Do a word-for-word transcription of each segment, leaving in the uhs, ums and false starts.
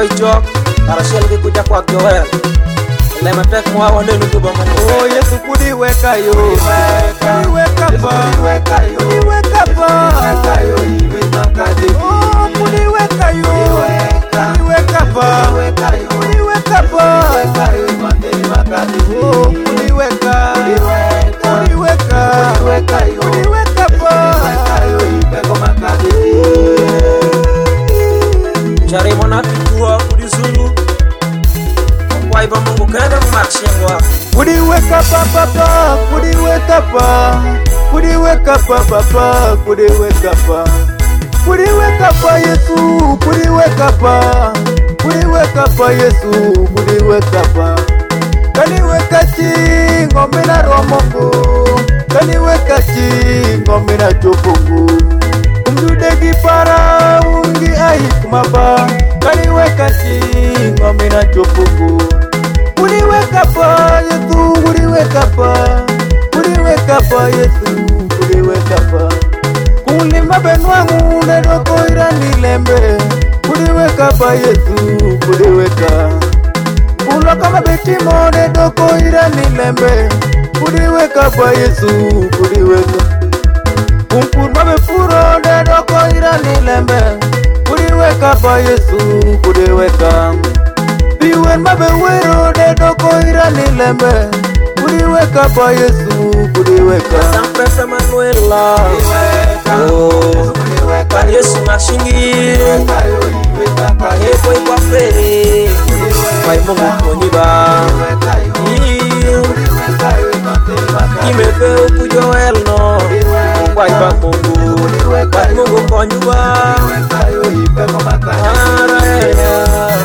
chok Arashel ki kuja kwa Joel Le matek mwa wande nuku ba mani Oh Yesu kudi weka yo Kudi weka pa Kudi weka pa Oh kudi weka yo Kudi weka pa Kudi weka pa Oh kudi weka Kudi weka Kudi weka pa Chari mona pikua kudi zulu Kwa iba mungu kenda mmakshengwa Kudi weka pa pa pa Kudi weka pa Kudi weka pa pa pa Kudi weka pa Kudi weka pa Yesu Kudi weka pa Kudi weka pa Yesu Kudi weka pa Kani weka chi ngombe na romongo Kani weka chi ngombe na chopongo Umdude gipara ungi aik maba Kani weka chi ngombe na chopongo Kudi weka pa Yesu Kudi weka pa Kudi weka pa Yesu Kudi weka pa Kulima benwangu nedoko irani lembe Kudi weka pa Yesu Kudi weka Kulo kama betimo nedoko irani lembe Kudi weka pa Yesu Kudi weka Kumpur mabe puro nedoko irani lembe Kudi weka pa Yesu Kudi weka Biwen mabe wero nedoko irani lembe Kudi weka pa Yesu Kudi weka Sampesa Manuela Oh Kwa Yesu makshingi Kwa Yepo ikwa feri Kwa imungu konyiba Imepe uku Joel no Kwa iba mungu Kwa mungu konyiba Araya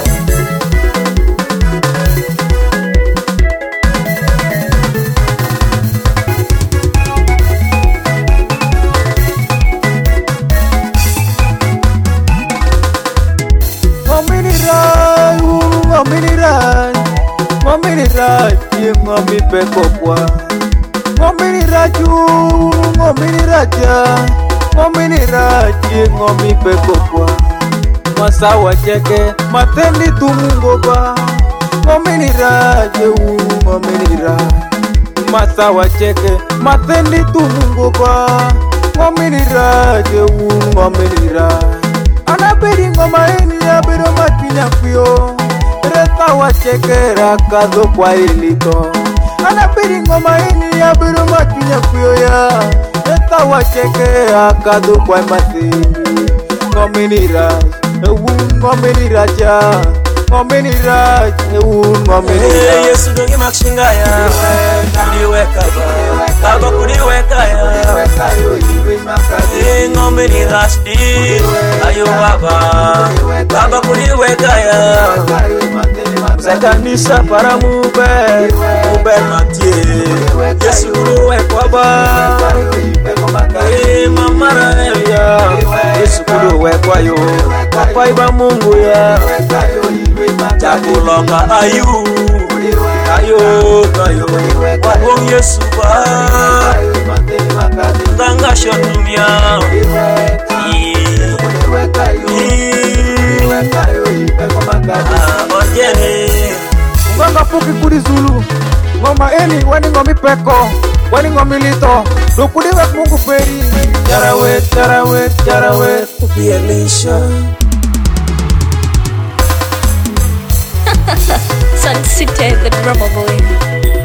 Ngomini raj, ye ngomi peko kwa Ngomini raju, ngomini raja Ngomini raj, ye ngomi peko kwa Masawa cheke, matendi tumungo ba Ngomini raj, ye u ngomini raj Masawa cheke, matendi tumungo ba Ngomini raj, ye u ngomini raj Anabiri ngoma eni ya biro makinya kuyo Reta wa chekera kazo kwa ilito Anabiri ngoma ini ya biru makinya kuyo ya Reta wa chekera kazo kwa masini Ngomini raj, ewu ngomini raja Ngomini raj, ewu ngomini raj Yesu dongi makshinga ya Kudi weka ba Kaba kudi weka ya Ngomini rashdi Ayo baba Kaba kudi weka ya Sekanisa para mube Mube matie Yesu kuru wekwa ba Mamara ya Yesu kuru wekwa yo Kwa iba mungu ya Chakuloka ayu Ayo kayo Wabong Yesu ba Nganga shotumia Nganga puki kudi zulu Ngoma eni wani ngomi peko Wani ngomi lito Dukudi wek mungu peri Jarawet, jarawet, jarawet Upi Elisha Sunset the drummer boy.